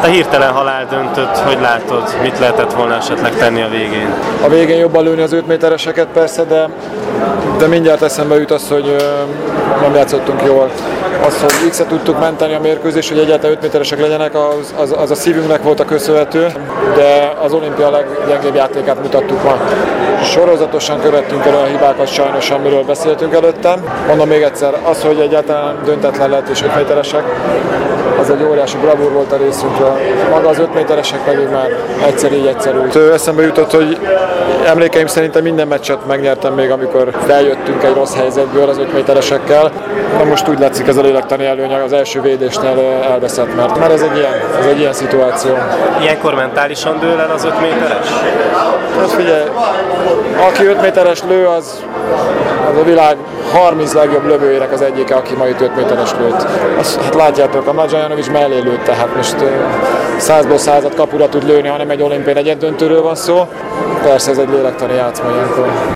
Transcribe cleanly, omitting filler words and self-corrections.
A hirtelen haláldöntött, hogy látod, mit lehetett volna esetleg tenni a végén? A végén jobban lőni az 5 métereseket persze, de mindjárt eszembe jut az, hogy nem játszottunk jól. Az, hogy X-et tudtuk menteni a mérkőzést, hogy egyáltalán 5 méteresek legyenek, az a szívünknek volt a köszönhető, de az olimpia leggyengébb játékát mutattuk ma. Sorozatosan követtünk el a hibákat sajnos, amiről beszéltünk előttem. Mondom még egyszer, az, hogy egyáltalán döntetlen lett és 5 méteresek, az egy óriási bravúr volt a részünkről. Maga az 5 méteresek pedig már egyszer így, egyszer úgy. Eszembe jutott, hogy emlékeim szerint minden meccset megnyertem még, amikor feljöttünk egy rossz helyzetből az 5 méteresekkel. De most úgy látszik, ez a lélektani előny az első védésnél elveszett, mert ez egy ilyen szituáció. Ilyenkor mentálisan dől el az 5 méteres? Hát figyelj, aki 5 méteres lő, az a világ 30 legjobb lövőjének az egyike, aki ma itt 5 méteres lőtt. Hát látjátok, a Nagyjanovics mellé lőtt, tehát most 100-ból 100-at kapura tud lőni, hanem egy olimpiai negyeddöntőről van szó. Persze ez egy lélektani játszma ilyenkor.